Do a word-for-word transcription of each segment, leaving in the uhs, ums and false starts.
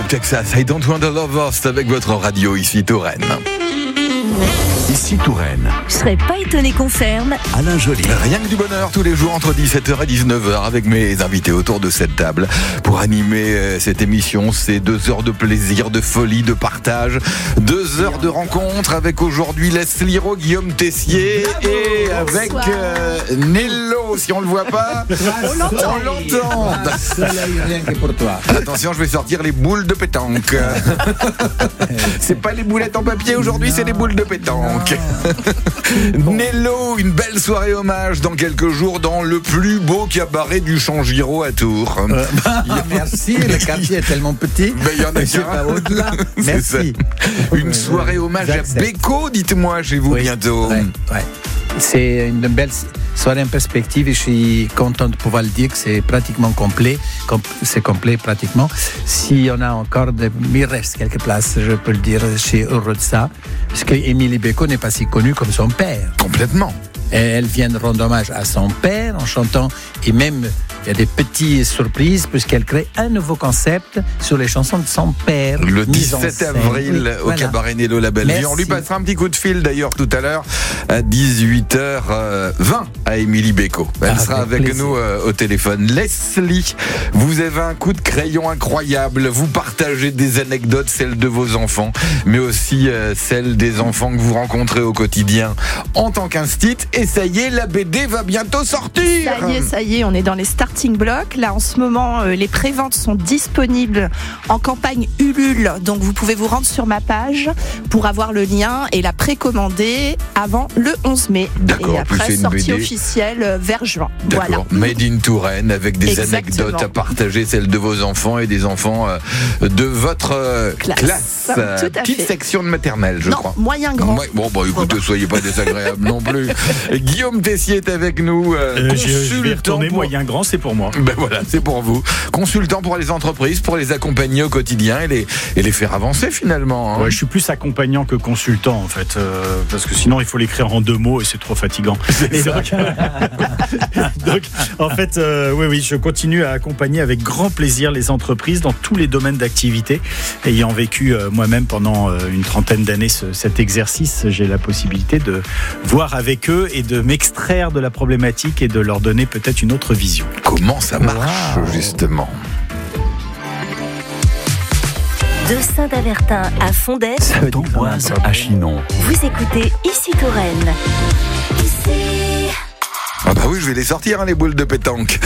Texas, I Don't Want to Love Us avec votre radio ici Touraine. Ici Touraine. Je serais pas étonné qu'on ferme. Alain Joly. Rien que du bonheur tous les jours entre dix-sept heures et dix-neuf heures avec mes invités autour de cette table pour animer cette émission. C'est deux heures de plaisir, de folie, de partage, deux heures de rencontre avec aujourd'hui Leslie Rowe, Guillaume Tessier et avec euh, Nello. Si on le voit pas, on l'entend. On l'entend. Rien que pour toi. Attention, je vais sortir les boules de pétanque. C'est pas les boulettes en papier aujourd'hui, c'est les boules de pétanque. Nello, une belle soirée hommage dans quelques jours dans le plus beau cabaret du Champ-Giraud à Tours. Euh, bah, merci, le quartier est tellement petit. Mais il y en a Je sais qu'un. pas au-delà. Merci. Une soirée hommage J'accepte. à Beko, dites-moi chez vous Oui, bientôt. ouais, ouais. C'est une belle soirée en perspective et je suis content de pouvoir le dire que c'est pratiquement complet. Com- c'est complet pratiquement. Si on a encore de, il reste quelques places, je peux le dire, chez heureux de ça. Parce que Émilie Beko n'est pas si connue comme son père. Complètement. Et elle vient de rendre hommage à son père en chantant, et même il y a des petites surprises puisqu'elle crée un nouveau concept sur les chansons de son père. Le mise en dix-sept scène. avril Oui, au voilà. cabaret Nello La Belle Vie. Merci. On lui passera un petit coup de fil d'ailleurs tout à l'heure à dix-huit heures vingt à Émilie Beko. Elle Ah, sera avec avec plaisir. nous euh, au téléphone. Leslie, vous avez un coup de crayon incroyable. Vous partagez des anecdotes, celles de vos enfants, mais aussi euh, celles des enfants que vous rencontrez au quotidien en tant qu'instit. Et ça y est, la B D va bientôt sortir. Ça y est, ça y est, on est dans les starting blocks. Là, en ce moment, euh, les préventes sont disponibles en campagne Ulule. Donc, vous pouvez vous rendre sur ma page pour avoir le lien et la précommander avant le onze mai. D'accord, et en plus, après, c'est une sortie B D. officielle euh, vers juin. D'accord, Voilà. Made in Touraine avec des Exactement. anecdotes à partager, celles de vos enfants et des enfants euh, de votre euh, Classe. classe. Tout Euh, à Petite fait. section de maternelle, je non, crois. moyen grand. Ouais, bon, bah écoutez, soyez pas désagréable non plus. Guillaume Tessier est avec nous, euh, Euh, je, je vais consultant retourner pour... moyen grand, c'est pour moi. Ben voilà, c'est pour vous. Consultant pour les entreprises, pour les accompagner au quotidien et les, et les faire avancer finalement. Hein. Ouais, je suis plus accompagnant que consultant en fait, euh, parce que sinon il faut l'écrire en deux mots et c'est trop fatigant. Et donc, donc, en fait, euh, oui, oui, je continue à accompagner avec grand plaisir les entreprises dans tous les domaines d'activité. Ayant vécu euh, moi-même pendant euh, une trentaine d'années ce, cet exercice, j'ai la possibilité de voir avec eux et de m'extraire de la problématique et de leur donner peut-être une autre vision. Comment ça marche Wow. justement? De Saint-Avertin à Fondette, Saint-Ambroise à Chinon. vous écoutez Ici Touraine. Ici. Ah bah oui, je vais les sortir, hein, les boules de pétanque.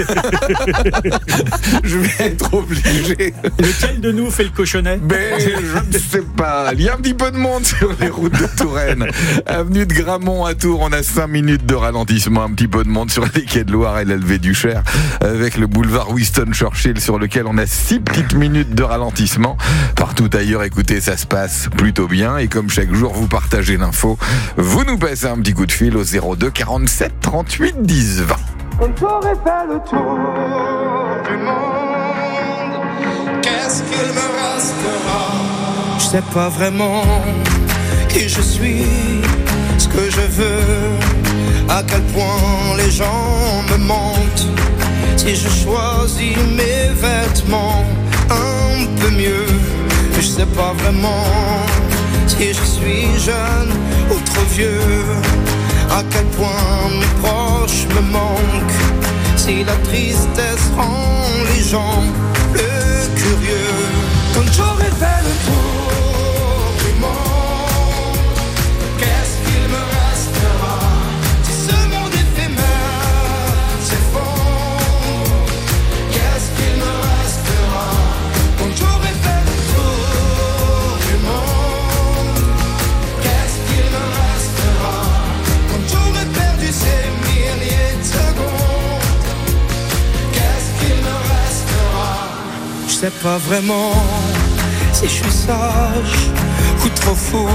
Je vais être obligé. Lequel de nous fait le cochonnet? Mais je ne sais pas. Il y a un petit peu de monde sur les routes de Touraine. Avenue de Gramont à Tours, on a cinq minutes de ralentissement. Un petit peu de monde sur les quais de Loire et l'Alvé du Cher. Avec le boulevard Winston Churchill sur lequel on a six petites minutes de ralentissement. Partout ailleurs, écoutez, ça se passe plutôt bien. Et comme chaque jour, vous partagez l'info, vous nous passez un petit coup de fil au zéro deux quarante-sept trente-huit dix vingt. Quand j'aurais fait le tour du monde, qu'est-ce qu'il me restera? Je sais pas vraiment qui je suis, ce que je veux, à quel point les gens me mentent. Si je choisis mes vêtements un peu mieux, je sais pas vraiment si je suis jeune ou trop vieux. À quel point mes proches me manquent. Si la tristesse rend les gens plus curieux. Quand j'aurai fait le tour du monde, qu'est-ce qu'il me restera? Si ce monde éphémère s'effondre, qu'est-ce qu'il me restera? Quand j'aurai fait le tour du monde, qu'est-ce qu'il me restera? J'aurais perdu ces milliers de secondes, qu'est-ce qu'il me restera? Je sais pas vraiment si je suis sage ou trop fou,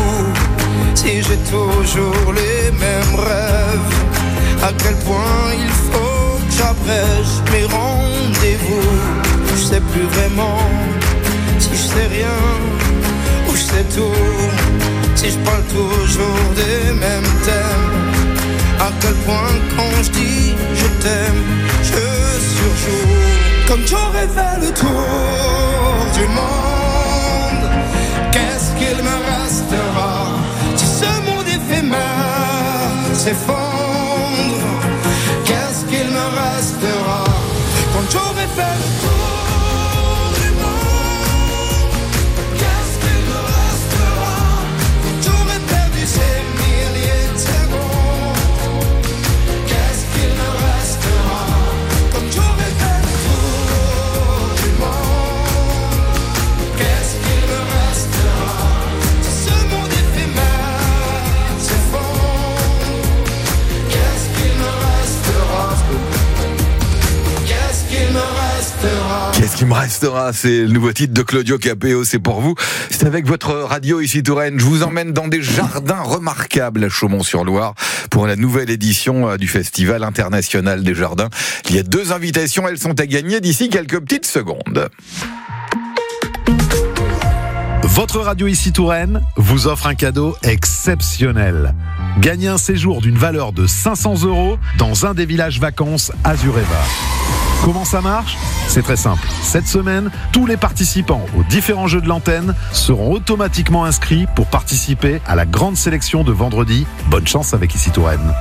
si j'ai toujours les mêmes rêves, à quel point il faut que j'abrège mes rendez-vous. Je sais plus vraiment si je sais rien ou je sais tout, si je parle toujours des mêmes thèmes. À quel point quand je dis je t'aime, je surjoue. Comme j'aurais fait le tour du monde, me restera, c'est le nouveau titre de Claudio Capéo, c'est pour vous. C'est avec votre radio ici Touraine. Je vous emmène dans des jardins remarquables à Chaumont-sur-Loire pour la nouvelle édition du Festival international des jardins. Il y a deux invitations, elles sont à gagner d'ici quelques petites secondes. Votre radio ici Touraine vous offre un cadeau exceptionnel. Gagnez un séjour d'une valeur de cinq cents euros dans un des villages vacances Azureva. Comment ça marche ? C'est très simple. Cette semaine, tous les participants aux différents jeux de l'antenne seront automatiquement inscrits pour participer à la grande sélection de vendredi. Bonne chance avec ici Touraine.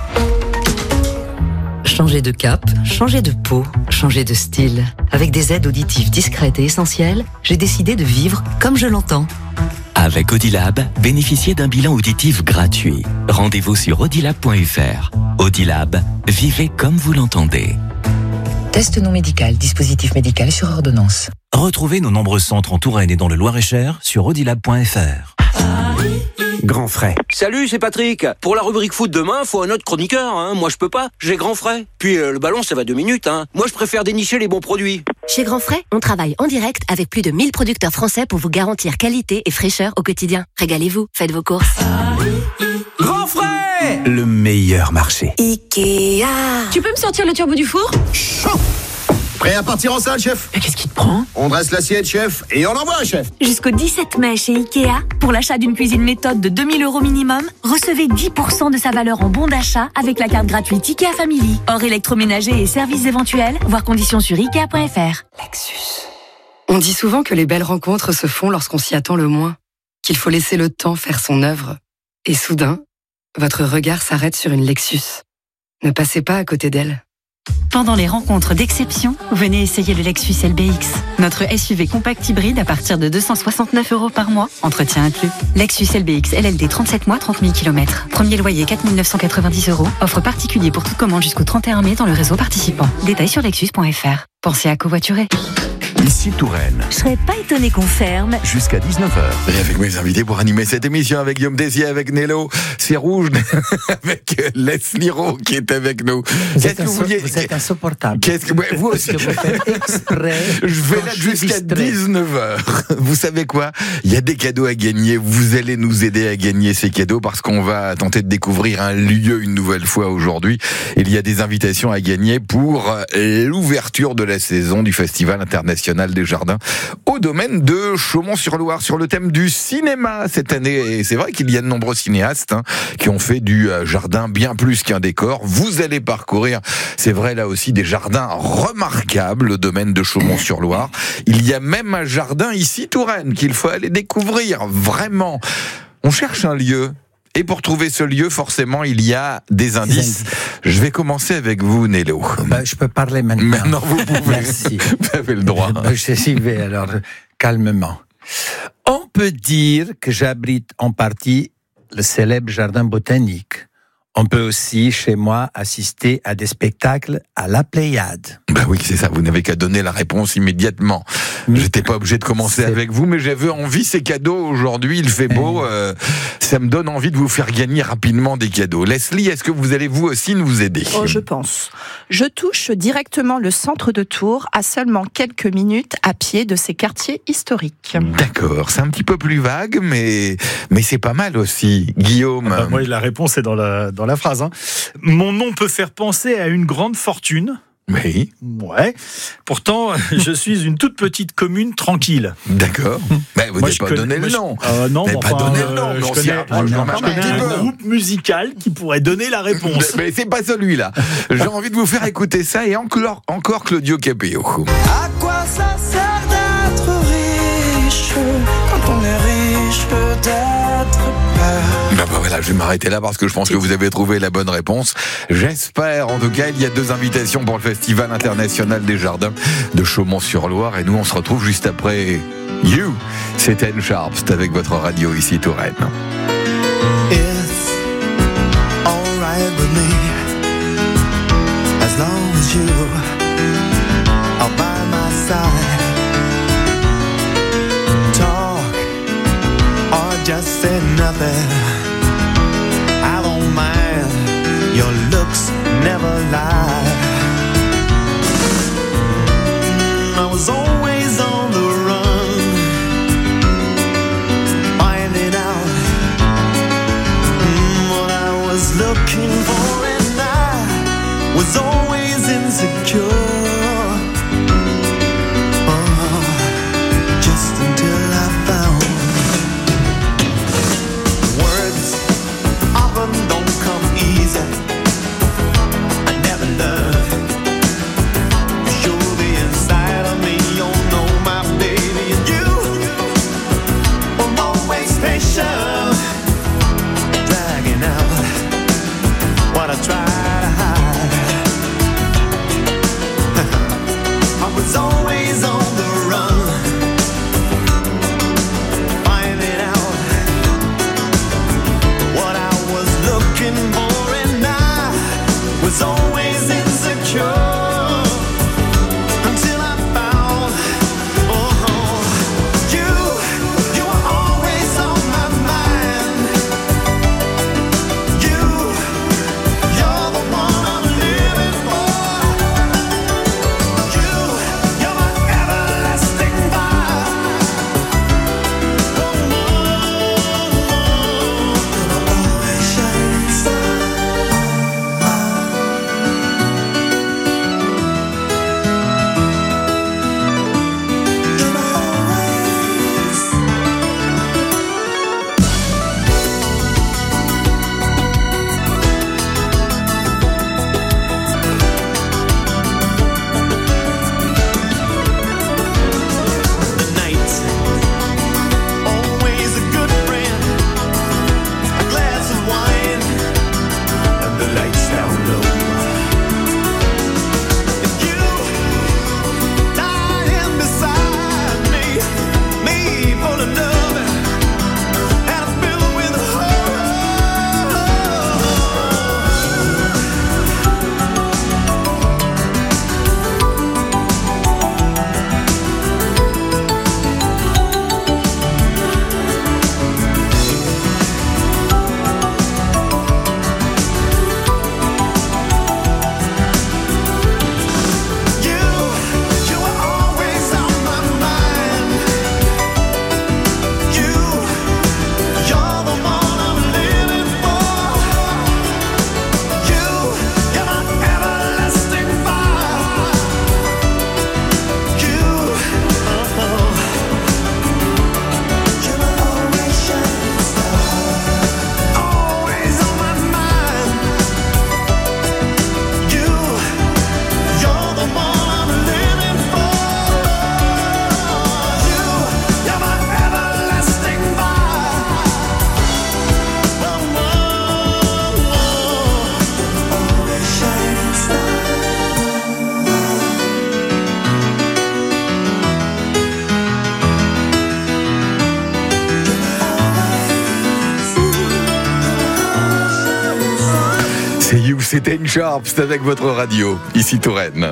Changer de cap, changer de peau, changer de style. Avec des aides auditives discrètes et essentielles, j'ai décidé de vivre comme je l'entends. Avec Audilab, bénéficiez d'un bilan auditif gratuit. Rendez-vous sur audilab point f r. Audilab, vivez comme vous l'entendez. Test non médical, dispositif médical sur ordonnance. Retrouvez nos nombreux centres en Touraine et dans le Loir-et-Cher sur audilab point f r. Grand frais. Salut, c'est Patrick. Pour la rubrique foot demain, faut un autre chroniqueur. Hein. Moi, je peux pas. J'ai Grand frais. Puis euh, le ballon, ça va deux minutes. Hein. Moi, je préfère dénicher les bons produits. Chez Grand frais, on travaille en direct avec plus de mille producteurs français pour vous garantir qualité et fraîcheur au quotidien. Régalez-vous, faites vos courses. Grand frais, le meilleur marché. Ikea. Tu peux me sortir le turbo du four ? Chaud. Prêt à partir en salle, chef ? Mais qu'est-ce qui te prend ? On dresse l'assiette, chef, et on envoie, chef. Jusqu'au dix-sept mai chez Ikea, pour l'achat d'une cuisine méthode de deux mille euros minimum, recevez dix pour cent de sa valeur en bon d'achat avec la carte gratuite Ikea Family. Hors électroménager et services éventuels, voir conditions sur ikea point f r. Lexus. On dit souvent que les belles rencontres se font lorsqu'on s'y attend le moins, qu'il faut laisser le temps faire son œuvre. Et soudain, votre regard s'arrête sur une Lexus. Ne passez pas à côté d'elle. Pendant les rencontres d'exception, venez essayer le Lexus L B X. Notre S U V compact hybride à partir de deux cent soixante-neuf euros par mois, entretien inclus. Lexus L B X L L D trente-sept mois, trente mille kilomètres. Premier loyer quatre mille neuf cent quatre-vingt-dix euros. Offre particulier pour toute commande jusqu'au trente et un mai dans le réseau participant. Détails sur lexus point f r. Pensez à covoiturer. Ici Touraine. Je serais pas étonné qu'on ferme. Jusqu'à dix-neuf heures. Et avec mes invités pour animer cette émission, avec Guillaume Désier, avec Nello, c'est rouge, avec Leslie Rowe qui est avec nous. Vous, êtes, inso- vouliez... vous êtes insupportable. Qu'est-ce que ouais, vous aussi que vous faites exprès. Je vais là jusqu'à dix-neuf heures. Vous savez quoi ? Il y a des cadeaux à gagner. Vous allez nous aider à gagner ces cadeaux parce qu'on va tenter de découvrir un lieu une nouvelle fois aujourd'hui. Il y a des invitations à gagner pour l'ouverture de la saison du Festival international des jardins au domaine de Chaumont-sur-Loire sur le thème du cinéma cette année. Et c'est vrai qu'il y a de nombreux cinéastes hein, qui ont fait du jardin bien plus qu'un décor. Vous allez parcourir, c'est vrai là aussi, des jardins remarquables au domaine de Chaumont-sur-Loire. Il y a même un jardin ici Touraine qu'il faut aller découvrir vraiment. On cherche un lieu. Et pour trouver ce lieu, forcément, il y a des indices. Des indices. Je vais commencer avec vous, Nello. Ben, je peux parler maintenant. Maintenant, vous pouvez. Merci. Vous avez le droit. Ben, j'y vais alors, calmement. On peut dire que j'abrite en partie le célèbre jardin botanique. On peut aussi, chez moi, assister à des spectacles à la Pléiade. Ben oui, c'est ça. Vous n'avez qu'à donner la réponse immédiatement. Mais J'étais pas obligé de commencer c'est... avec vous, mais j'avais envie, ces cadeaux aujourd'hui, il fait beau, euh, ça me donne envie de vous faire gagner rapidement des cadeaux. Leslie, est-ce que vous allez vous aussi nous aider ? Oh, je pense. Je touche directement le centre de Tours à seulement quelques minutes à pied de ces quartiers historiques. D'accord, c'est un petit peu plus vague, mais, mais c'est pas mal aussi. Guillaume. Ah bah, moi, la réponse est dans la, dans la phrase. Hein. Mon nom peut faire penser à une grande fortune. Oui. Ouais. Pourtant, je suis une toute petite commune tranquille. D'accord. Mais vous n'avez pas connais, donné le nom. Euh, non, vous n'avez enfin, pas donné euh, le nom. Je connais, un, je connais un groupe musical qui pourrait donner la réponse. Mais, mais c'est pas celui-là. J'ai envie de vous faire écouter ça et encore, encore Claudio Capéo. À quoi ça sert d'être riche quand on est riche d'être peur? Ben bah voilà, je vais m'arrêter là parce que je pense que vous avez trouvé la bonne réponse. J'espère. En tout cas, il y a deux invitations pour le Festival international des jardins de Chaumont-sur-Loire et nous on se retrouve juste après You. C'est Anne Sharp, c'est avec votre radio ici Touraine. It's all right with me as long as you are by my side. Talk or just say nothing. I don't mind. Your looks never lie. I was always on people are nervous, and it's filled with C'est You, c'est Ten Sharp, c'est avec votre radio, ici Touraine.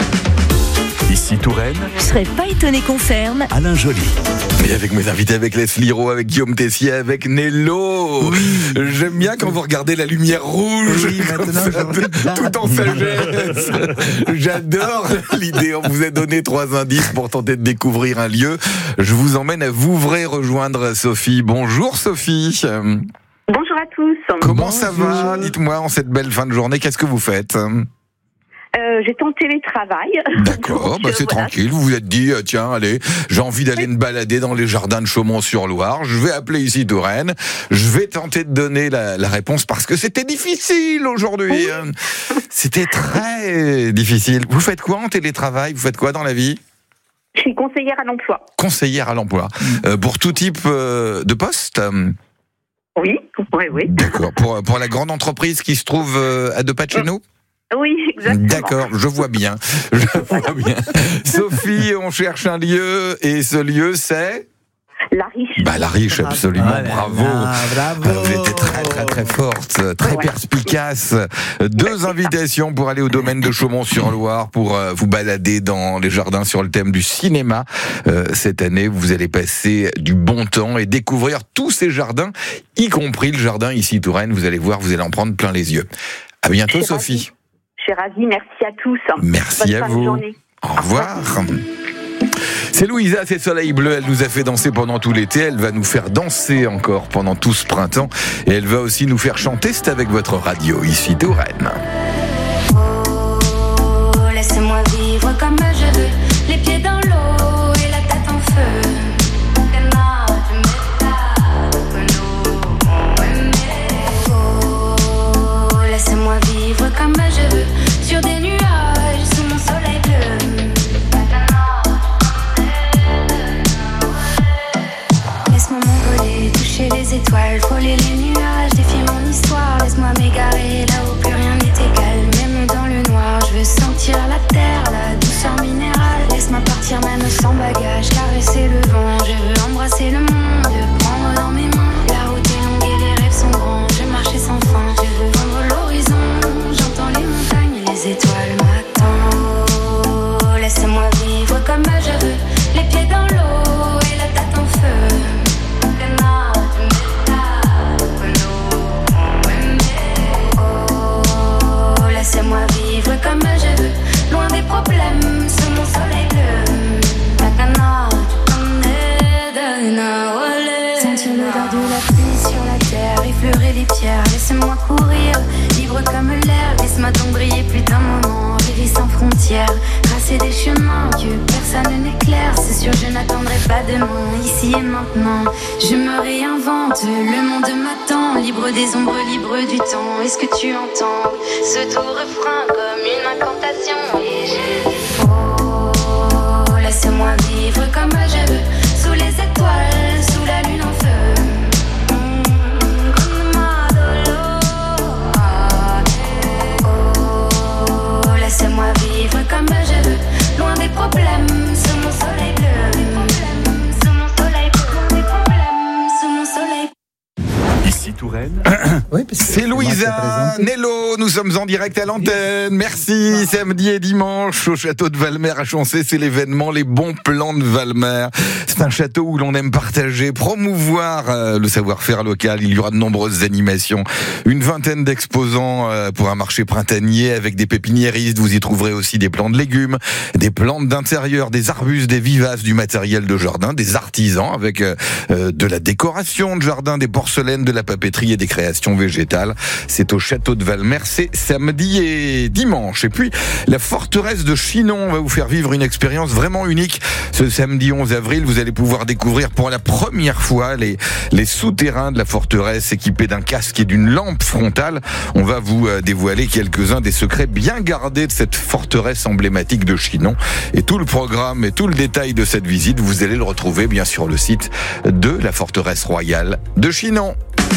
Ici Touraine, Je serais pas étonné qu'on ferme. Alain Joly. Et avec mes invités, avec Leslie Rowe, avec Guillaume Tessier, avec Nello. Oui. J'aime bien quand vous regardez la lumière rouge, Oui, comme maintenant, ça, je regarde. tout en sagesse. J'adore l'idée. On vous a donné trois indices pour tenter de découvrir un lieu. Je vous emmène à Vouvray rejoindre Sophie. Bonjour Sophie. Bonjour à tous. Comment ça va? Dites-moi, en cette belle fin de journée, qu'est-ce que vous faites? Euh, j'étais en télétravail. D'accord, Donc, bah euh, c'est voilà. tranquille. Vous vous êtes dit, euh, tiens, allez, j'ai envie d'aller me balader dans les jardins de Chaumont-sur-Loire. Je vais appeler ici Touraine. Je vais tenter de donner la, la réponse parce que c'était difficile aujourd'hui. hein. C'était très difficile. Vous faites quoi en télétravail? Vous faites quoi dans la vie? Je suis conseillère à l'emploi. Conseillère à l'emploi. Euh, pour tout type euh, de poste? Oui, oui, oui. D'accord. Pour, pour la grande entreprise qui se trouve euh, à deux pas de chez nous? Oui, exactement. D'accord, je vois bien. Je vois bien. Sophie, on cherche un lieu et ce lieu c'est La Riche. Bah la Riche, absolument. Ah là Bravo. là, bravo. Euh, Vous étiez très très très forte, très Ouais. perspicace. Deux invitations pour aller au domaine de Chaumont-sur-Loire pour euh, vous balader dans les jardins sur le thème du cinéma. Euh, cette année, vous allez passer du bon temps et découvrir tous ces jardins, y compris le jardin ici Touraine. Vous allez voir, vous allez en prendre plein les yeux. À bientôt, Je suis Sophie. ravie. Je suis ravie, merci à tous. Merci Bonne à fin de vous. journée. Au revoir. C'est Louisa, c'est Soleil Bleu. Elle nous a fait danser pendant tout l'été. Elle va nous faire danser encore pendant tout ce printemps. Et elle va aussi nous faire chanter. C'est avec votre radio, ici Touraine. Oh, laissez-moi vivre comme je veux, les pieds dans l'eau et la tête en feu. Oh, laissez-moi vivre comme je veux, sur des nuages, sous mon soleil bleu. Laisse-moi m'envoler, toucher les étoiles, frôler les nuages, défier mon histoire. Laisse-moi m'égarer là où plus rien n'est égal, même dans le noir. Je veux sentir la terre, la douceur minérale. Laisse-moi partir même sans bagage, caresser le vent. Je veux embrasser le monde, prendre dans mes mains. La route est longue et les rêves sont grands. Je veux marcher sans fin, je veux vendre l'horizon. J'entends les montagnes et les étoiles m'attendent. Oh, laissez-moi vivre comme je veux, les pieds dans l'eau et la tête en feu. Oh, laissez-moi vivre comme je veux, loin des problèmes, sous mon soleil bleu. Sentir l'odeur de la pluie sur la terre, effleurer les pierres, laissez-moi courir, libre comme l'air, laisse-moi donc briller plus d'un moment, rêver sans frontières, tracer des chemins que personne n'éclaire, c'est sûr je n'attendrai pas demain, ici et maintenant, je me réinvente, le monde m'attend, libre des ombres, libre du temps, est-ce que tu entends ce doux refrain comme une incantation, et j'ai oh, laissez-moi vivre comme je veux, sous les étoiles, sous la lune en feu. Oh, laissez-moi vivre comme je veux, loin des problèmes, sous mon soleil bleu. Sous mon soleil bleu. Touraine. Oui, parce que C'est Louisa Nello, nous sommes en direct à l'antenne. Merci. Samedi et dimanche au château de Valmer à Chancé, c'est l'événement Les Bons Plans de Valmer. C'est un château où l'on aime partager, promouvoir euh, le savoir-faire local. Il y aura de nombreuses animations, une vingtaine d'exposants euh, pour un marché printanier avec des pépiniéristes. Vous y trouverez aussi des plants de légumes, des plantes d'intérieur, des arbustes, des vivaces, du matériel de jardin, des artisans avec euh, de la décoration de jardin, des porcelaines, de la papeterie et des créations végétales. C'est au château de Valmer, c'est samedi et dimanche. Et puis, la forteresse de Chinon va vous faire vivre une expérience vraiment unique. Ce samedi onze avril, vous allez pouvoir découvrir pour la première fois les, les souterrains de la forteresse équipés d'un casque et d'une lampe frontale. On va vous dévoiler quelques-uns des secrets bien gardés de cette forteresse emblématique de Chinon. Et tout le programme et tout le détail de cette visite, vous allez le retrouver bien sur le site de la forteresse royale de Chinon.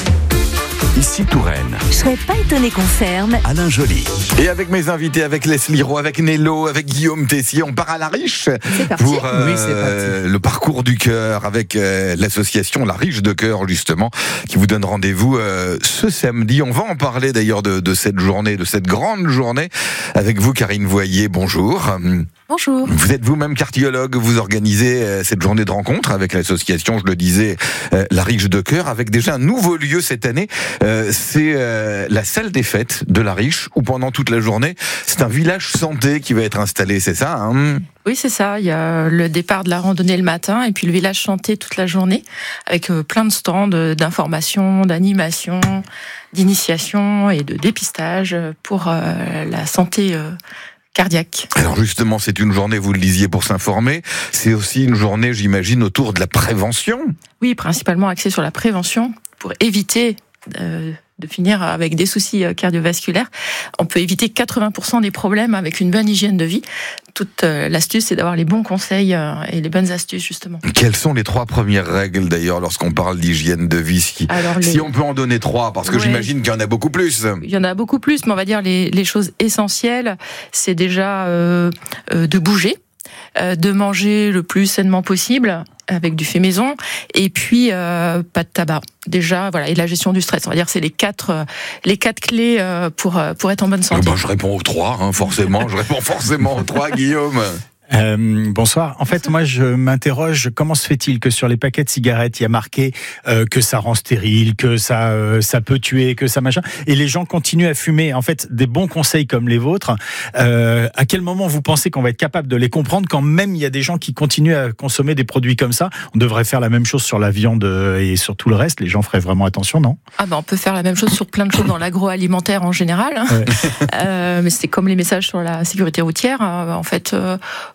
Ici Touraine. Je serais pas étonné qu'on ferme. Alain Joly. Et avec mes invités, avec Leslie Roux, avec Nello, avec Guillaume Tessier, on part à La Riche pour euh, oui, c'est parti. le parcours du cœur avec euh, l'association La Riche de Cœur justement, qui vous donne rendez-vous euh, ce samedi. On va en parler d'ailleurs de, de cette journée, de cette grande journée avec vous, Karine Voyer. Bonjour. Bonjour. Vous êtes vous-même cardiologue, vous organisez euh, cette journée de rencontre avec l'association, je le disais, euh, La Riche de Cœur, avec déjà un nouveau lieu cette année. Euh, c'est euh, la salle des fêtes de La Riche, où pendant toute la journée, c'est un village santé qui va être installé, c'est ça hein? Oui, c'est ça. Il y a le départ de la randonnée le matin et puis le village santé toute la journée, avec plein de stands d'information, d'animation, d'initiation et de dépistage pour euh, la santé euh, cardiaque. Alors justement, c'est une journée, vous le disiez, pour s'informer. C'est aussi une journée, j'imagine, autour de la prévention. Oui, principalement axée sur la prévention pour éviter euh, de finir avec des soucis cardiovasculaires. On peut éviter quatre-vingts pour cent des problèmes avec une bonne hygiène de vie. Toute euh, l'astuce, c'est d'avoir les bons conseils euh, et les bonnes astuces, justement. Quelles sont les trois premières règles, d'ailleurs, lorsqu'on parle d'hygiène de vie? Si, Alors, les... si on peut en donner trois, parce que ouais. J'imagine qu'il y en a beaucoup plus. Il y en a beaucoup plus, mais on va dire les, les choses essentielles, c'est déjà euh, euh, de bouger, euh, de manger le plus sainement possible, avec du fait maison, et puis euh, pas de tabac. Déjà, voilà, et la gestion du stress. On va dire que c'est les quatre, euh, les quatre clés euh, pour pour être en bonne santé. Euh, ben, je réponds aux trois, hein, forcément. je réponds forcément aux trois, Guillaume. Euh, bonsoir. En fait, moi, je m'interroge, comment se fait-il que sur les paquets de cigarettes, il y a marqué euh, que ça rend stérile, que ça euh, ça peut tuer, que ça machin, et les gens continuent à fumer. En fait, des bons conseils comme les vôtres, euh, à quel moment vous pensez qu'on va être capable de les comprendre quand même il y a des gens qui continuent à consommer des produits comme ça? On devrait faire la même chose sur la viande et sur tout le reste. Les gens feraient vraiment attention, non? Ah ben, on peut faire la même chose sur plein de choses dans l'agroalimentaire en général. Hein. Ouais. euh, mais c'est comme les messages sur la sécurité routière. Hein. En fait. Euh,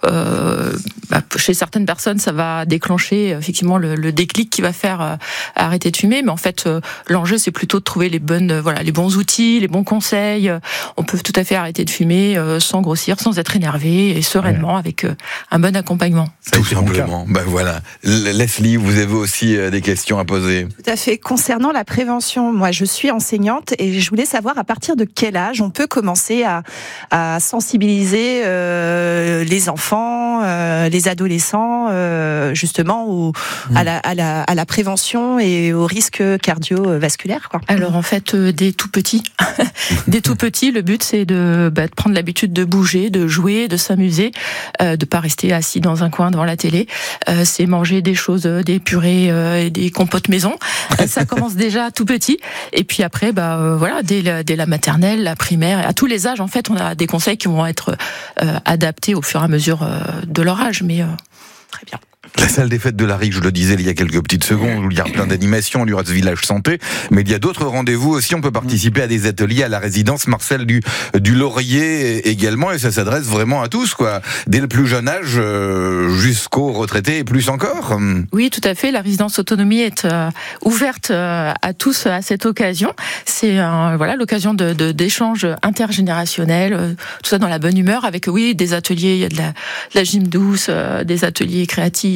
Euh, bah, chez certaines personnes, ça va déclencher effectivement le, le déclic qui va faire euh, arrêter de fumer. Mais en fait, euh, l'enjeu, c'est plutôt de trouver les bonnes, euh, voilà, les bons outils, les bons conseils. Euh, on peut tout à fait arrêter de fumer euh, sans grossir, sans être énervé et sereinement, ouais. avec euh, un bon accompagnement. Tout simplement. Ben voilà. Leslie, vous avez aussi euh, des questions à poser. Tout à fait. Concernant la prévention, moi, je suis enseignante et je voulais savoir à partir de quel âge on peut commencer à, à sensibiliser euh, les enfants. Euh, les adolescents euh, justement au, mmh. à, la, à, la, à la prévention et aux risques cardiovasculaires quoi. Alors en fait euh, dès tout petits dès tout petits le but c'est de, bah, de prendre l'habitude de bouger, de jouer, de s'amuser, euh, de pas rester assis dans un coin devant la télé, euh, c'est manger des choses, des purées euh, et des compotes maison. Ça commence déjà tout petit et puis après bah euh, voilà dès la, dès la maternelle, la primaire, à tous les âges en fait on a des conseils qui vont être euh, adaptés au fur et à mesure de leur âge, mais euh, très bien. La salle des fêtes de La Riche, je le disais il y a quelques petites secondes, où il y a plein d'animations, il y aura ce village santé, mais il y a d'autres rendez-vous aussi. On peut participer à des ateliers à la résidence Marcel du, du Laurier également, et ça s'adresse vraiment à tous, quoi. Dès le plus jeune âge jusqu'aux retraités et plus encore. Oui, tout à fait. La résidence autonomie est euh, ouverte euh, à tous à cette occasion. C'est euh, voilà l'occasion de, de, d'échanges intergénérationnels, euh, tout ça dans la bonne humeur, avec oui des ateliers, il y a de la, de la gym douce, euh, des ateliers créatifs.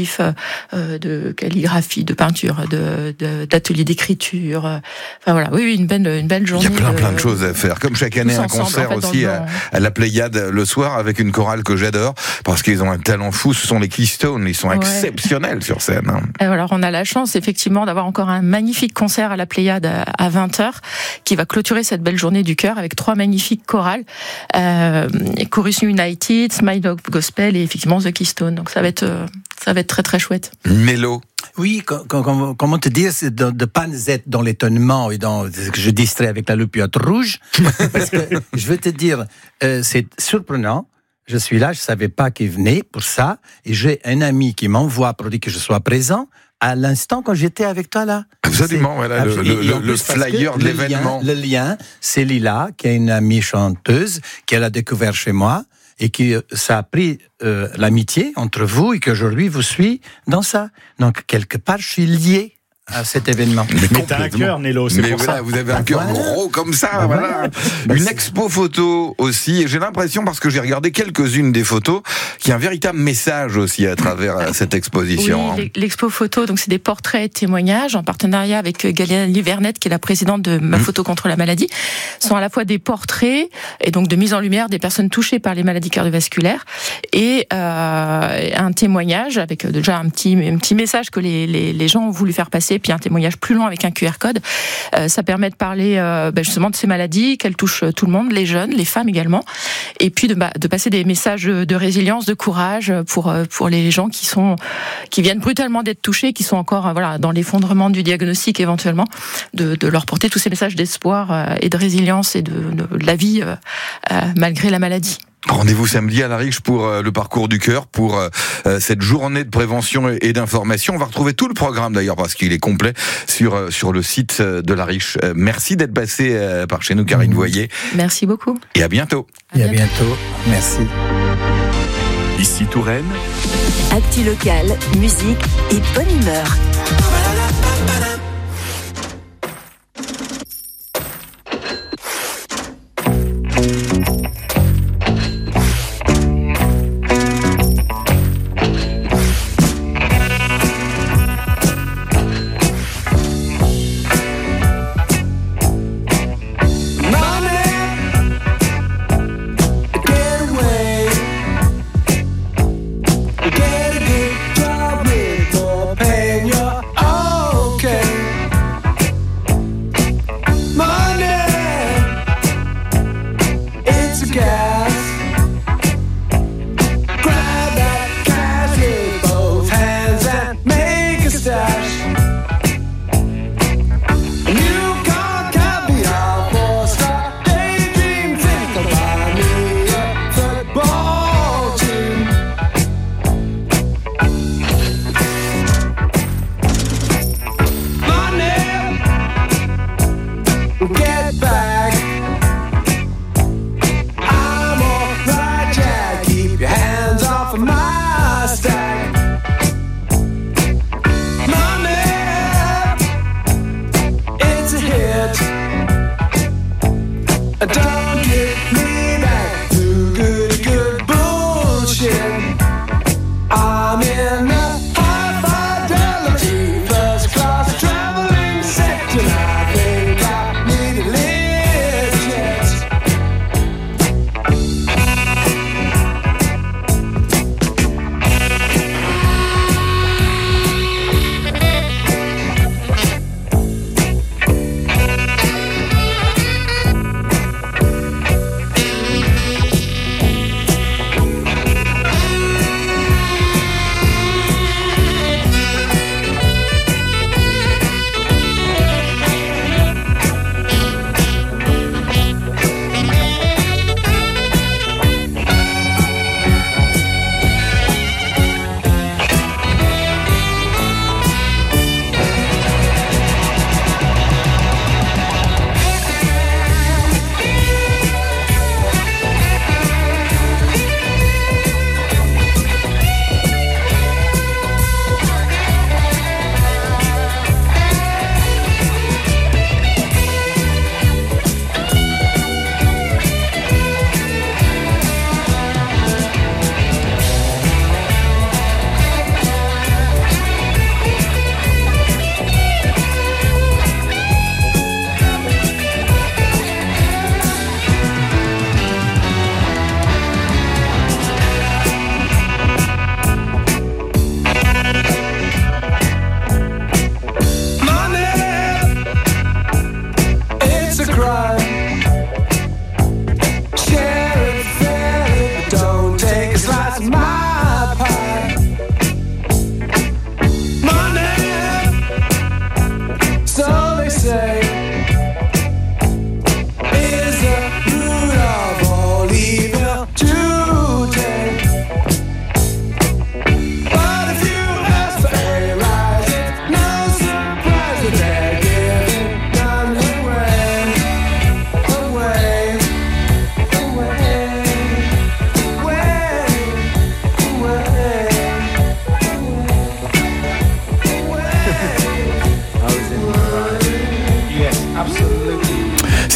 créatifs, euh, de calligraphie, de peinture, de, de d'ateliers d'écriture. Euh, enfin voilà, oui, oui, une belle, une belle journée. Il y a plein, de, plein de choses à faire. Comme chaque année, un ensemble, concert en fait, aussi le à, à la Pléiade le soir avec une chorale que j'adore parce qu'ils ont un talent fou. Ce sont les Keystones. Ils sont Ouais. exceptionnels sur scène. Hein. Et alors, on a la chance, effectivement, d'avoir encore un magnifique concert à la Pléiade à vingt heures qui va clôturer cette belle journée du cœur avec trois magnifiques chorales. Euh, Chorus United, Smile of Gospel et effectivement The Keystone. Donc ça va être, euh, ça va être très très chouette. Mélo. Oui, com- com- comment te dire, c'est de ne pas être dans l'étonnement et dans ce que je distrais avec la loupiote rouge. Parce que je veux te dire, euh, c'est surprenant. Je suis là, je savais pas qu'il venait pour ça. Et j'ai un ami qui m'envoie pour dire que je sois présent à l'instant quand j'étais avec toi là. Absolument, voilà, le, le, le, le flyer de l'événement. Le lien, le lien, c'est Lila, qui est une amie chanteuse, qu'elle a découvert chez moi, et qui ça a pris euh, l'amitié entre vous, et qu'aujourd'hui vous suit dans ça. Donc, quelque part, je suis lié à cet événement. Mais, mais t'as un cœur, Nello, c'est mais pour voilà, ça. Vous avez un cœur voilà. gros comme ça, Ben voilà. voilà. Une Ben expo photo aussi, et j'ai l'impression, parce que j'ai regardé quelques-unes des photos, qu'il y a un véritable message aussi à travers cette exposition. Oui, l'expo photo, donc c'est des portraits et témoignages en partenariat avec Galia Livernette, qui est la présidente de Ma Photo contre la maladie. Ce sont à la fois des portraits et donc de mise en lumière des personnes touchées par les maladies cardiovasculaires et euh, un témoignage avec déjà un petit, un petit message que les, les, les gens ont voulu faire passer, puis un témoignage plus long avec un Q R code. Euh, ça permet de parler euh, ben justement de ces maladies, qu'elles touchent tout le monde, les jeunes, les femmes également, et puis de, bah, de passer des messages de résilience, de courage pour pour les gens qui sont qui viennent brutalement d'être touchés, qui sont encore voilà dans l'effondrement du diagnostic éventuellement, de, de leur porter tous ces messages d'espoir euh, et de résilience et de, de, de la vie euh, euh, malgré la maladie. Rendez-vous samedi à la Riche pour euh, le parcours du cœur, pour euh, cette journée de prévention et, et d'information. On va retrouver tout le programme d'ailleurs parce qu'il est complet sur euh, sur le site de la Riche. Euh, merci d'être passé euh, par chez nous, Karine Voyer. Merci beaucoup. Et à bientôt. Et à bientôt. Merci. Ici Touraine. Actu locale, musique et bonne humeur.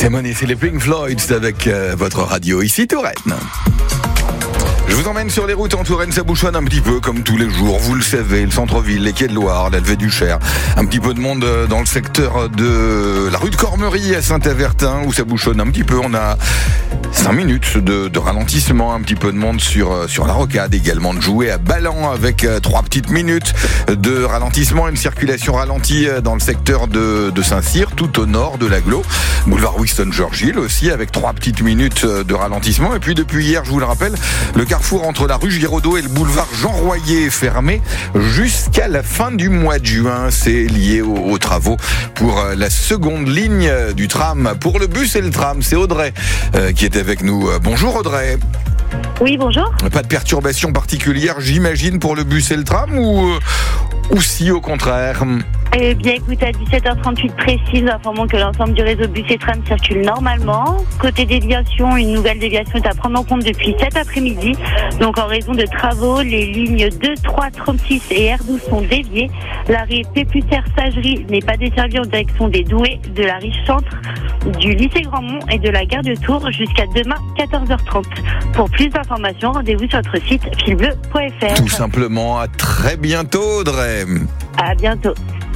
C'est Money, c'est les Pink Floyd avec euh, votre radio ici Touraine. Je vous emmène sur les routes en Touraine, ça bouchonne un petit peu comme tous les jours, vous le savez, le centre-ville, les quais de Loire, l'Alvet du Cher, un petit peu de monde dans le secteur de la rue de Cormery à Saint-Avertin où ça bouchonne un petit peu, on a cinq minutes de, de ralentissement, un petit peu de monde sur, sur la Rocade, également de jouer à Ballan avec trois petites minutes de ralentissement, une circulation ralentie dans le secteur de, de Saint-Cyr, tout au nord de l'Agglo, boulevard Winston Churchill aussi avec trois petites minutes de ralentissement, et puis depuis hier, je vous le rappelle, le carrefour entre la rue Giraudot et le boulevard Jean Royer est fermé jusqu'à la fin du mois de juin. C'est lié aux, aux travaux pour la seconde ligne du tram. Pour le bus et le tram, c'est Audrey euh, qui est avec nous. Bonjour Audrey. Oui, bonjour. Pas de perturbation particulière, j'imagine, pour le bus et le tram ou, ou si au contraire? Eh bien, écoute, à dix-sept heures trente-huit précise, nous informons que l'ensemble du réseau bus et tram circule normalement. Côté déviation, une nouvelle déviation est à prendre en compte depuis cet après-midi. Donc, en raison de travaux, les lignes deux, trois, trente-six et R douze sont déviées. L'arrêt P plus R Sagerie n'est pas desservi en direction des Doués, de la Riche Centre, du lycée Grandmont et de la gare de Tours jusqu'à demain quatorze heures trente. Pour plus d'informations, rendez-vous sur notre site filbleu point f r. Tout simplement, à très bientôt Audrey. À bientôt.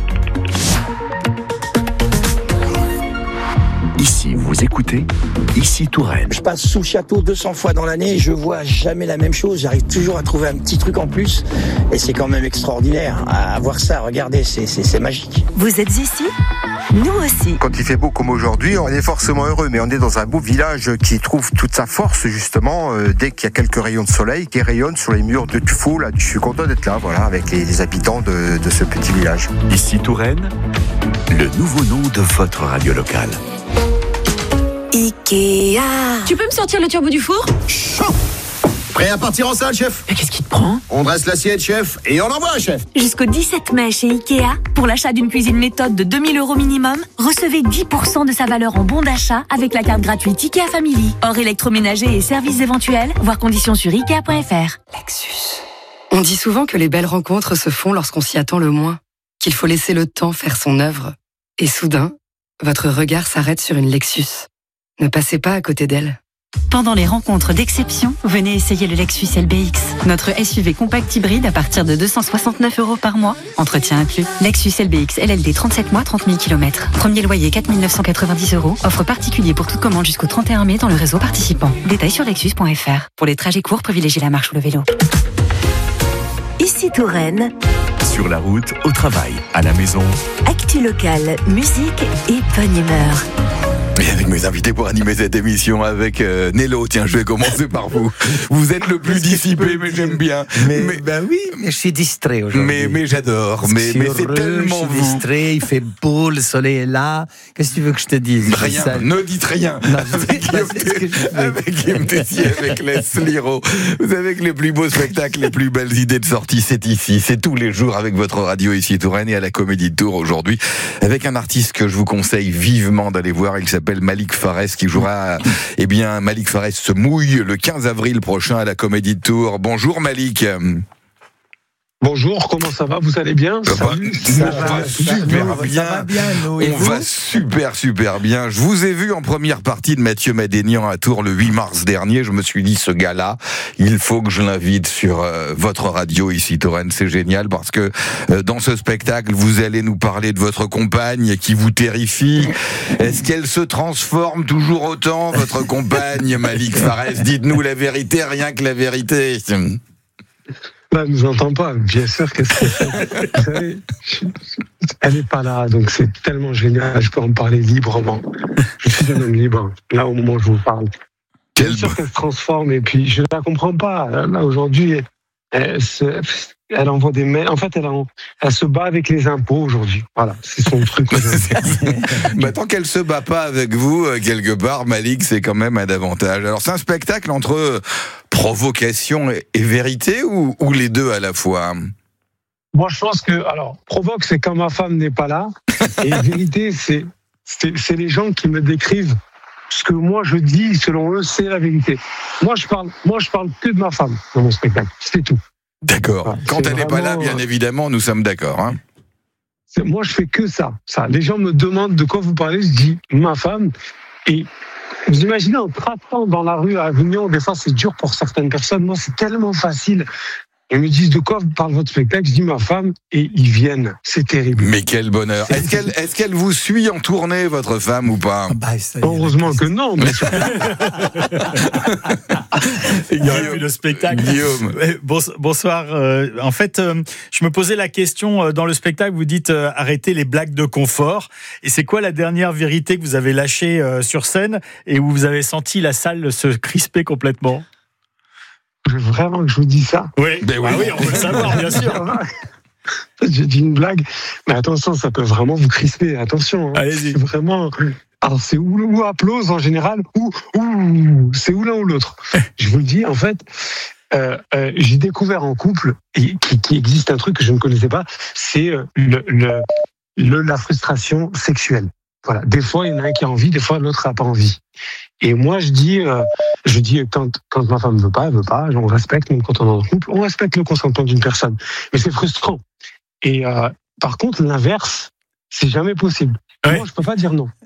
Ici, vous écoutez Ici Touraine. Je passe sous le château deux cents fois dans l'année et je vois jamais la même chose. J'arrive toujours à trouver un petit truc en plus et c'est quand même extraordinaire. À voir ça, regardez, c'est, c'est, c'est magique. Vous êtes ici ? Nous aussi. Quand il fait beau comme aujourd'hui, on est forcément heureux, mais on est dans un beau village qui trouve toute sa force justement euh, dès qu'il y a quelques rayons de soleil qui rayonnent sur les murs de Tuffeau. Là, je suis content d'être là, voilà, avec les, les habitants de, de ce petit village. Ici Touraine, le nouveau nom de votre radio locale. Ikea. Tu peux me sortir le turbo du four ? Chaud. Prêt à partir en salle, chef ? Mais qu'est-ce qui te prend ? On dresse l'assiette, chef, et on envoie, chef. Jusqu'au dix-sept mai chez Ikea, pour l'achat d'une cuisine méthode de deux mille euros minimum, recevez dix pour cent de sa valeur en bon d'achat avec la carte gratuite Ikea Family. Hors électroménager et services éventuels, voir conditions sur ikea point f r. Lexus. On dit souvent que les belles rencontres se font lorsqu'on s'y attend le moins, qu'il faut laisser le temps faire son œuvre. Et soudain, votre regard s'arrête sur une Lexus. Ne passez pas à côté d'elle. Pendant les rencontres d'exception, venez essayer le Lexus L B X. Notre S U V compact hybride à partir de deux cent soixante-neuf euros par mois. Entretien inclus. Lexus L B X L L D trente-sept mois, trente mille kilomètres. Premier loyer quatre mille neuf cent quatre-vingt-dix euros. Offre particulier pour toute commande jusqu'au trente et un mai dans le réseau participant. Détails sur lexus point f r. Pour les trajets courts, privilégiez la marche ou le vélo. Ici Touraine. Sur la route, au travail, à la maison. Actu locale, musique et bonne humeur. Et avec mes invités pour animer cette émission avec euh, Nello, tiens, je vais commencer par vous. Vous êtes le plus dissipé, mais j'aime bien. Mais, mais ben oui, mais je suis distrait aujourd'hui. Mais, mais j'adore. Parce Mais, que mais je suis c'est heureux, tellement je suis vous. distrait, il fait beau, le soleil est là. Qu'est-ce que tu veux que je te dise? Rien, Ça- ne dites rien. Non, avec c'est- Guillaume, c'est ce que je fais. avec Guillaume Tessier, avec Leslie Rowe. Vous savez que les plus beaux spectacles, les plus belles idées de sortie, c'est ici. C'est tous les jours avec votre radio ici Touraine et à la Comédie de Tours aujourd'hui. Avec un artiste que je vous conseille vivement d'aller voir. Il s'appelle Malik Fares qui jouera, eh bien, Malik Fares se mouille le quinze avril prochain à la Comédie de Tours. Bonjour Malik. Bonjour, comment ça va? Vous allez bien? Salut. On va super bien. On va super super bien. Je vous ai vu en première partie de Mathieu Madénian à Tours le huit mars dernier. Je me suis dit, ce gars-là, il faut que je l'invite sur euh, votre radio ici Touraine. C'est génial parce que euh, dans ce spectacle, vous allez nous parler de votre compagne qui vous terrifie. Est-ce qu'elle se transforme toujours autant, votre compagne Malik Fares? Dites-nous la vérité, rien que la vérité. Là, elle nous entend pas. Bien sûr qu'elle se fait. Vous savez, elle n'est pas là, donc c'est tellement génial. Je peux en parler librement. Je suis un homme libre, là, au moment où je vous parle. Bien sûr qu'elle se transforme, et puis je ne la comprends pas. Là, aujourd'hui, elle, se- elle envoie des mails. En fait, elle, en- elle se bat avec les impôts aujourd'hui. Voilà, c'est son truc aujourd'hui. Bah, tant qu'elle se bat pas avec vous, euh, quelque part, Malik, c'est quand même un avantage. Alors, c'est un spectacle entre euh, provocation et, et vérité ou, ou les deux à la fois? Moi, je pense que, alors, provoque, c'est quand ma femme n'est pas là. Et vérité, c'est, c'est, c'est les gens qui me décrivent ce que moi je dis, selon eux, c'est la vérité. Moi, je parle, moi, je parle que de ma femme dans mon spectacle. C'est tout. D'accord. Voilà, Quand c'est elle n'est pas là, vraiment, bien euh, évidemment, nous sommes d'accord. Hein. C'est- moi, je fais que ça. Ça. Les gens me demandent de quoi vous parlez. Je dis ma femme. Et vous imaginez en traçant dans la rue à Avignon, des fois c'est dur pour certaines personnes. Moi, c'est tellement facile. Ils me disent de quoi vous parle votre spectacle. Je dis ma femme et ils viennent. C'est terrible. Mais quel bonheur. Est-ce qu'elle, est-ce qu'elle vous suit en tournée, votre femme, ou pas? bah, Heureusement que non. Mais... Il aurait vu le spectacle. Guillaume. Bonsoir. Euh, en fait, euh, je me posais la question, euh, dans le spectacle, vous dites euh, arrêtez les blagues de confort. Et c'est quoi la dernière vérité que vous avez lâchée euh, sur scène et où vous avez senti la salle se crisper complètement? Je veux vraiment que je vous dise ça. Oui, ben oui. Ah oui, on veut le savoir, bien sûr. J'ai dit une blague, mais attention, ça peut vraiment vous crisper. Attention, hein. Allez-y. C'est vraiment. Alors, c'est ou, ou applause en général, ou, ou c'est ou l'un ou l'autre. Je vous le dis, en fait, euh, euh, j'ai découvert en couple et, qui, qui existe un truc que je ne connaissais pas, c'est le, le, le, la frustration sexuelle. Voilà. Des fois, il y en a un qui a envie, des fois, l'autre n'a pas envie. Et moi, je dis, euh, je dis quand, quand ma femme ne veut pas, elle ne veut pas, on respecte, même quand on est en couple, on respecte le consentement d'une personne. Mais c'est frustrant. Et euh, par contre, l'inverse, c'est jamais possible. Ouais. Moi, je ne peux pas dire non.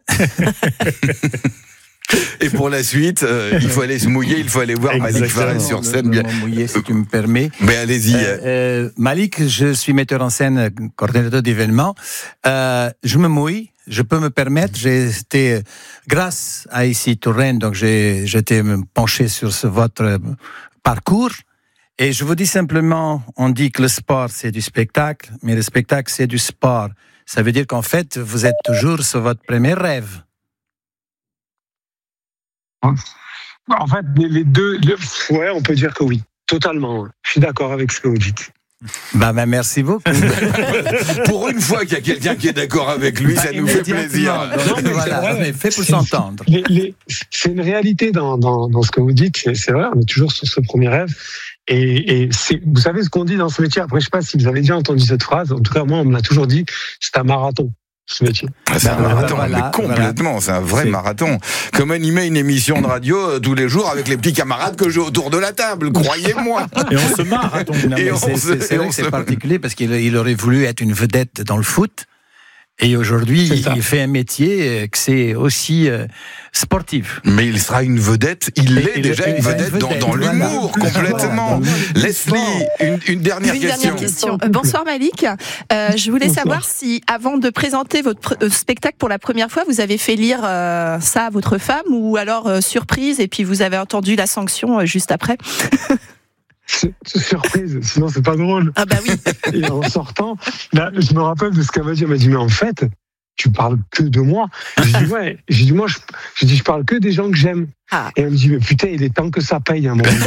Et pour la suite, euh, il faut aller se mouiller, il faut aller voir Malik Fares sur scène. Bien mouiller, si tu me permets. Mais allez-y. Euh, euh, Malik, je suis metteur en scène, coordinateur d'événements. Euh, je me mouille. Je peux me permettre, j'ai été, grâce à ici Touraine, donc j'ai, j'étais penché sur ce, votre parcours. Et je vous dis simplement, on dit que le sport c'est du spectacle, mais le spectacle c'est du sport. Ça veut dire qu'en fait, vous êtes toujours sur votre premier rêve. En fait, les deux, les, ouais, on peut dire que oui, totalement. Je suis d'accord avec ce que vous dites. Bah, bah merci beaucoup. Pour une fois qu'il y a quelqu'un qui est d'accord avec lui, bah, ça nous fait plaisir. Non, mais voilà, on est fait pour s'entendre. Les, les, c'est une réalité dans, dans, dans ce que vous dites, c'est, c'est vrai, on est toujours sur ce premier rêve. Et, et c'est, vous savez ce qu'on dit dans ce métier, après je sais pas si vous avez déjà entendu cette phrase, en tout cas moi on me l'a toujours dit, c'est un marathon. Ce métier. Ah, c'est un ben, marathon, voilà, mais complètement, voilà. C'est un vrai c'est... marathon. Comme animer une émission de radio euh, tous les jours avec les petits camarades que j'ai autour de la table, croyez-moi. Et on se marre. Et on c'est, se, c'est, c'est vrai que c'est particulier parce qu'il il aurait voulu être une vedette dans le foot. Et aujourd'hui, il fait un métier que c'est aussi euh, sportif. Mais il sera une vedette, il est il déjà une vedette, une vedette dans, dans voilà. l'humour, complètement. Voilà. Leslie, une, une dernière une question. Dernière question. Euh, bonsoir Malik. Euh, je voulais bonsoir. savoir si, avant de présenter votre pr- spectacle pour la première fois, vous avez fait lire euh, ça à votre femme ou alors euh, surprise et puis vous avez entendu la sanction euh, juste après. C'est, c'est surprise, sinon c'est pas drôle. Ah bah oui. Et en sortant, là, je me rappelle de ce qu'elle m'a dit. Elle m'a dit, mais en fait, tu parles que de moi. J'ai dit, ouais. J'ai dit, moi, je, j'ai dit, je parle que des gens que j'aime. Ah. Et elle me dit, mais putain, il est temps que ça paye un moment.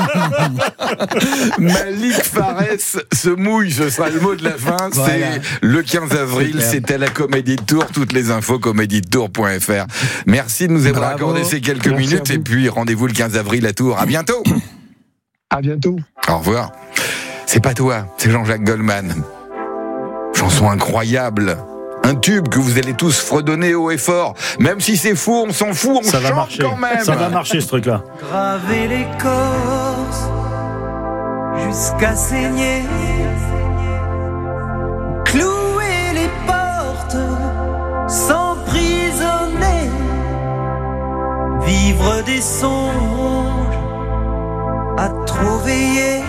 Malik Fares se mouille, ce sera le mot de la fin. Voilà. C'est le quinze avril, c'est, c'est à la Comédie de Tours. Toutes les infos, comédie de tours point f r. Merci de nous avoir Bravo. accordé ces quelques Merci minutes. Et puis, rendez-vous le quinze avril à Tours. À bientôt. À bientôt. Au revoir. C'est pas toi, c'est Jean-Jacques Goldman. Chanson incroyable. Un tube que vous allez tous fredonner haut et fort. Même si c'est fou, on s'en fout, on ça chante va marcher. quand même. Ça va marcher ce truc-là. Graver l'écorce jusqu'à saigner. Clouer les portes, s'emprisonner. Vivre des songes à trop veiller,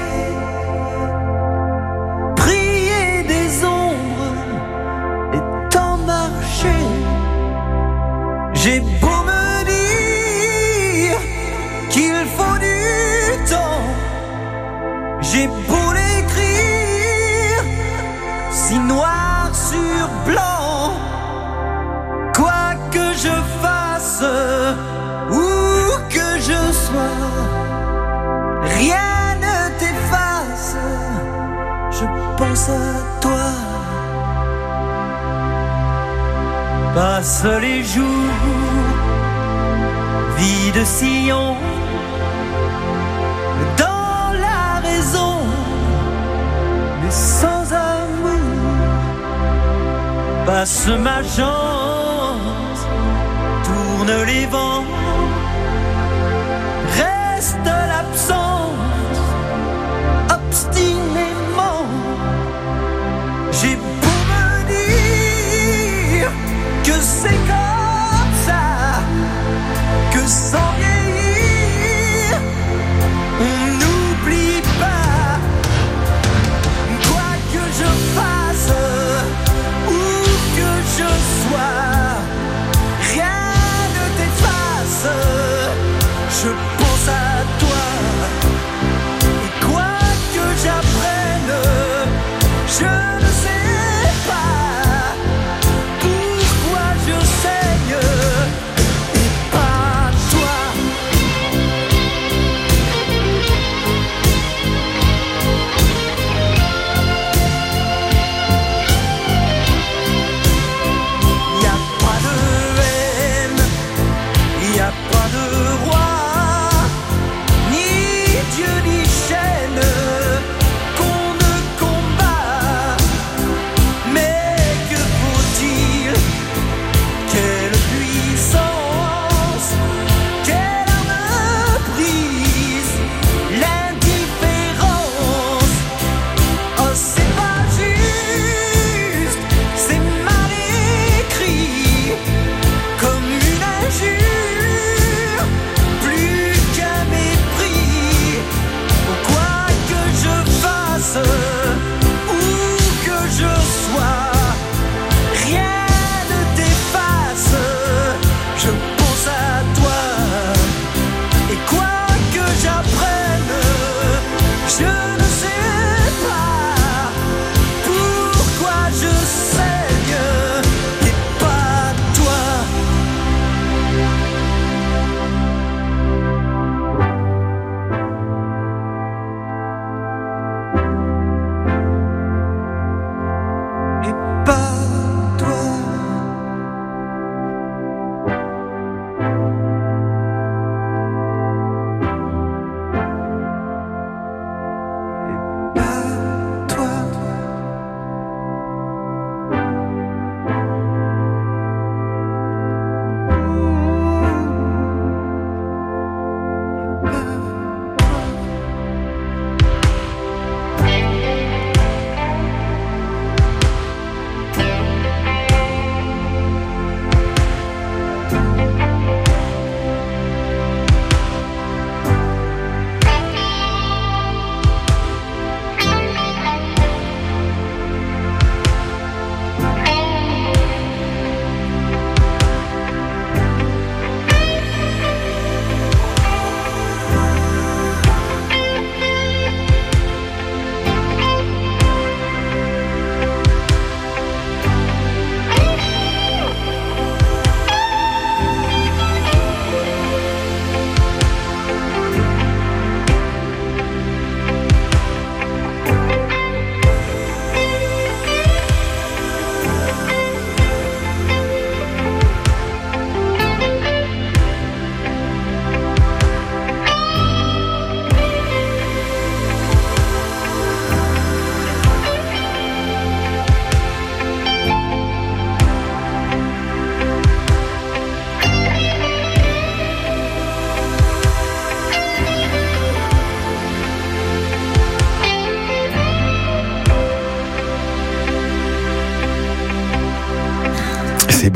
prier des ombres et tant marcher. J'ai beau me dire qu'il faut du temps, j'ai beau l'écrire si noir sur blanc, quoi que je fasse, où que je sois, rien ne t'efface, je pense à toi. Passent les jours, vie de sillon, dans la raison, mais sans amour. Passe ma chance, tourne les vents, reste l'absence, obstinément. J'ai beau me dire que c'est comme ça,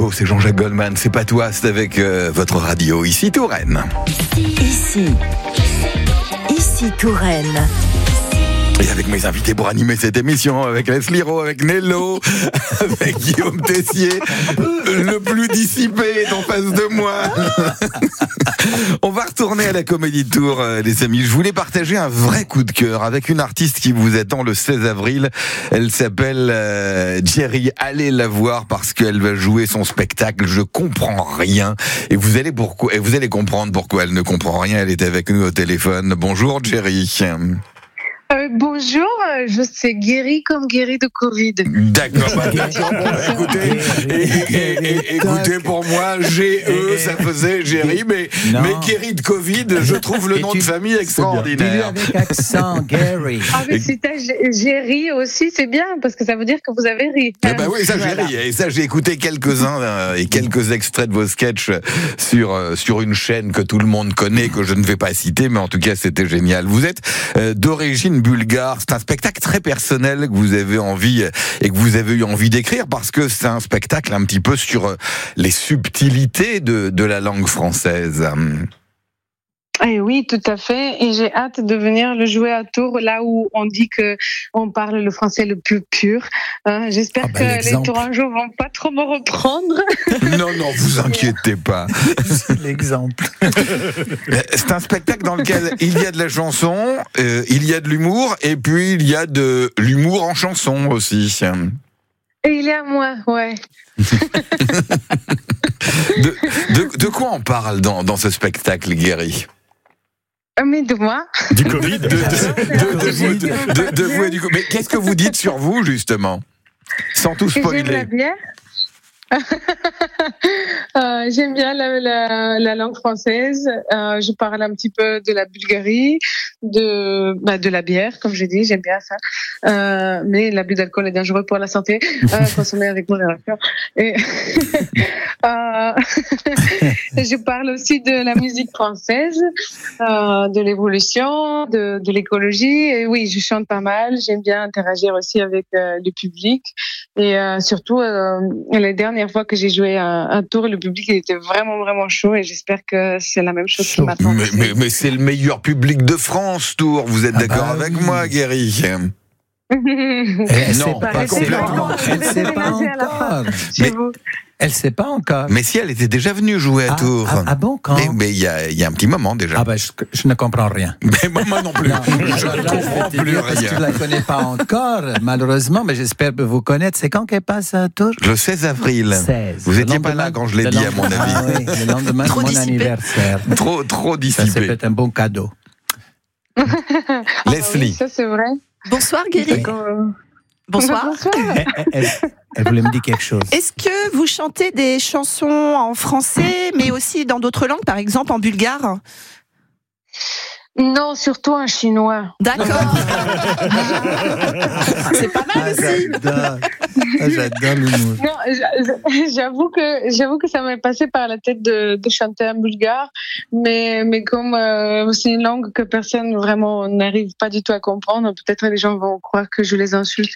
beau, c'est Jean-Jacques Goldman, c'est pas toi, c'est avec euh, votre radio, ici Touraine. Ici, ici Touraine. Et avec mes invités pour animer cette émission, avec Leslie Rowe, avec Nello, avec Guillaume Tessier, le plus dissipé est en face de moi. On va retourner à la Comédie Tour, les amis. Je voulais partager un vrai coup de cœur avec une artiste qui vous attend le seize avril. Elle s'appelle euh, Jerry. Allez la voir parce qu'elle va jouer son spectacle. Je comprends rien. Et vous allez pourquoi, et vous allez comprendre pourquoi elle ne comprend rien. Elle est avec nous au téléphone. Bonjour Jerry. Euh, bonjour, je suis guérie comme guérie de Covid. D'accord, bah, d'accord. Bon, bah, écoutez, et, et, et, écoutez, pour moi, G E, ça faisait Géry, mais, mais guérie de Covid, je trouve le nom de famille extraordinaire. Avec accent, Gary. Ah, mais si t'as Géry aussi, c'est bien, parce que ça veut dire que vous avez ri. Eh ben oui, ça j'ai ri. Et ça, j'ai écouté quelques-uns euh, et quelques extraits de vos sketchs sur, euh, sur une chaîne que tout le monde connaît, que je ne vais pas citer, mais en tout cas, c'était génial. Vous êtes euh, d'origine bulgare. C'est un spectacle très personnel que vous avez envie et que vous avez eu envie d'écrire parce que c'est un spectacle un petit peu sur les subtilités de, de la langue française. Eh oui, tout à fait. Et j'ai hâte de venir le jouer à Tours, là où on dit que on parle le français le plus pur. Hein, j'espère ah bah, que l'exemple. Les Tourangeaux vont pas trop me reprendre. Non, non, vous inquiétez pas. C'est l'exemple. C'est un spectacle dans lequel il y a de la chanson, euh, il y a de l'humour, et puis il y a de l'humour en chanson aussi. Et il y a moi, ouais. de, de, de quoi on parle dans, dans ce spectacle, Guéry ? Mais de moi. Du Covid. De, de, de, de, vous, de, de, de vous et du Covid. Mais qu'est-ce que vous dites sur vous, justement ? Sans tout spoiler. J'aime la bière. euh, j'aime bien la, la, la langue française. Euh, je parle un petit peu de la Bulgarie, de, bah, de la bière, comme j'ai dit, j'aime bien ça. Euh, mais l'abus d'alcool est dangereux pour la santé. Euh, consommer avec modération. Et euh, je parle aussi de la musique française, euh, de l'évolution, de, de l'écologie. Et oui, je chante pas mal. J'aime bien interagir aussi avec euh, le public. Et euh, surtout, euh, les dernières fois que j'ai joué un, un tour, le public il était vraiment, vraiment chaud. Et j'espère que c'est la même chose qui m'attend. Mais, mais, mais c'est le meilleur public de France, Tours. Vous êtes ah d'accord bah, avec oui. moi, Guéry ? Non, pas, pas complètement. Elle ne sait pas encore. Mais, elle ne sait pas encore. Mais si, elle était déjà venue jouer à ah, Tours. Ah, ah bon, quand ? Mais il y a, y a un petit moment déjà. Ah ben, je, je ne comprends rien. Mais moi non plus. Non, je ne comprends plus rien. Parce que tu ne la connais pas encore, malheureusement, mais j'espère vous connaître. C'est quand qu'elle passe à Tours ? Le seize avril. seize. Vous n'étiez pas là quand je l'ai dit, à mon avis. Ah oui, le lendemain de mon dissipé. anniversaire. Trop, trop dissipé. Ça, c'est peut-être un bon cadeau. ah Leslie. Oui, ça, c'est vrai. Bonsoir, Guéry. Bonsoir. Bonsoir. Elle, elle, elle voulait me dire quelque chose. Est-ce que vous chantez des chansons en français, mais aussi dans d'autres langues, par exemple en bulgare ? Non, surtout en chinois. D'accord. C'est pas mal aussi. J'adore, j'adore l'humour. Non, j'avoue que j'avoue que ça m'est passé par la tête de, de chanter en bulgare, mais mais comme euh, c'est une langue que personne vraiment n'arrive pas du tout à comprendre, peut-être les gens vont croire que je les insulte.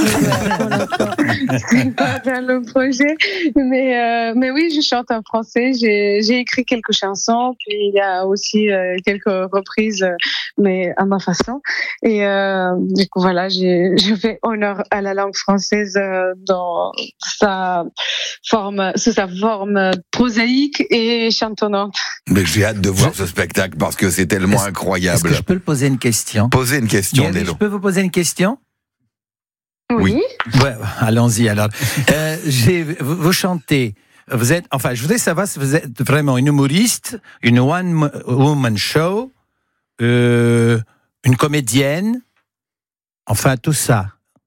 C'est pas dans le projet, mais euh, mais oui, je chante en français. J'ai j'ai écrit quelques chansons, puis il y a aussi euh, quelques reprises, mais à ma façon. Et euh, du coup, voilà, j'ai, je fais honneur à la langue française euh, dans sa forme, sous sa forme prosaïque et chantonnante. Mais j'ai hâte de voir je... ce spectacle parce que c'est tellement est-ce, incroyable. Est-ce que je peux le poser une question ? Posez une question, Nello. Je peux vous poser une question ? Oui. Ouais, allons-y alors. euh, j'ai, vous, vous chantez. Vous êtes, enfin, je voudrais savoir si vous êtes vraiment une humoriste, une one-woman show. Euh, une comédienne, enfin tout ça.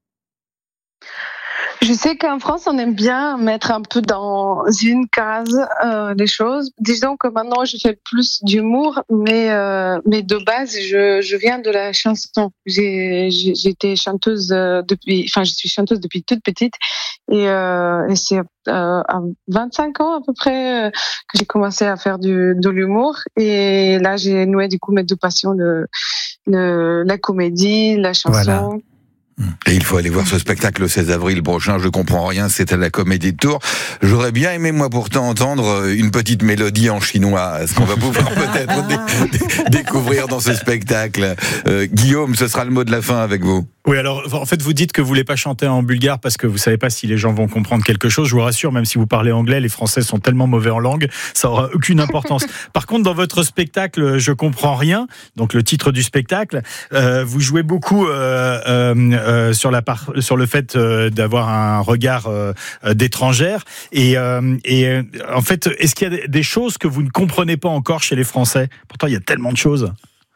Je sais qu'en France, on aime bien mettre un peu dans une case euh, les choses. Disons que maintenant, je fais plus d'humour, mais euh, mais de base, je je viens de la chanson. J'ai j'ai j'étais chanteuse depuis, enfin, je suis chanteuse depuis toute petite, et euh, et c'est euh, à vingt-cinq ans à peu près euh, que j'ai commencé à faire du de l'humour. Et là, j'ai noué du coup mes deux passions, le le la comédie, la chanson. Voilà. Et il faut aller voir ce spectacle le seize avril prochain. Je comprends rien, c'est à la Comédie de Tours. J'aurais bien aimé, moi, pourtant, entendre une petite mélodie en chinois, ce qu'on va pouvoir peut-être dé- dé- découvrir dans ce spectacle. Euh, Guillaume, ce sera le mot de la fin avec vous. Oui, alors en fait vous dites que vous voulez pas chanter en bulgare parce que vous savez pas si les gens vont comprendre quelque chose. Je vous rassure, même si vous parlez anglais, les Français sont tellement mauvais en langue, ça aura aucune importance. Par contre, dans votre spectacle, je comprends rien. Donc le titre du spectacle, euh, vous jouez beaucoup euh, euh, euh, sur la part, sur le fait euh, d'avoir un regard euh, d'étrangère. Et, euh, et euh, en fait, est-ce qu'il y a des choses que vous ne comprenez pas encore chez les Français ? Pourtant, il y a tellement de choses.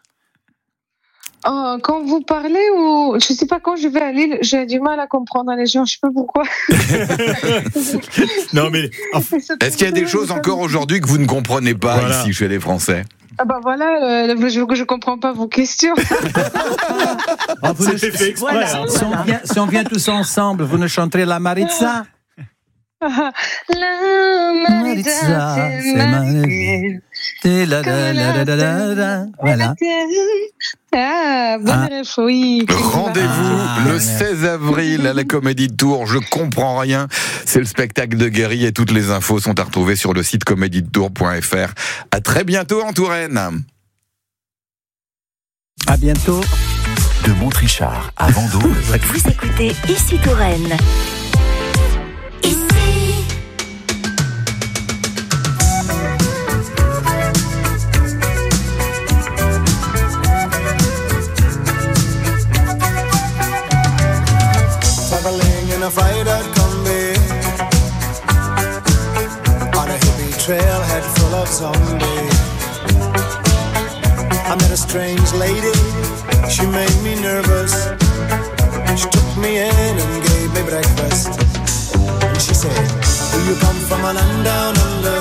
Oh, quand vous parlez, ou je sais pas, quand je vais à Lille, j'ai du mal à comprendre les gens, je sais pas pourquoi. Non mais est-ce qu'il y a des choses encore aujourd'hui que vous ne comprenez pas voilà. ici chez les Français ? Ah bah voilà, euh, je, je comprends pas vos questions. Oh, vous C'était fait exprès. Voilà. Hein. Si, on vient, si on vient tous ensemble, vous nous chanterez la Maritza. La Maritza, c'est ma vie. Voilà. Ah, bonne Ah. ref, oui. Rendez-vous Ah, le merci. seize avril à la Comédie de Tours. Je comprends rien. C'est le spectacle de Guéry et toutes les infos sont à retrouver sur le site comédie de tours point f r. À très bientôt en Touraine. À bientôt. De Montrichard à Vendôme. Vous écoutez Ici Touraine. Ici. Traveling in a freighter combi on a hippie trailhead full of zombies. I met a strange lady, she made me nervous. She took me in and gave me breakfast. And she said, do you come from a land down under?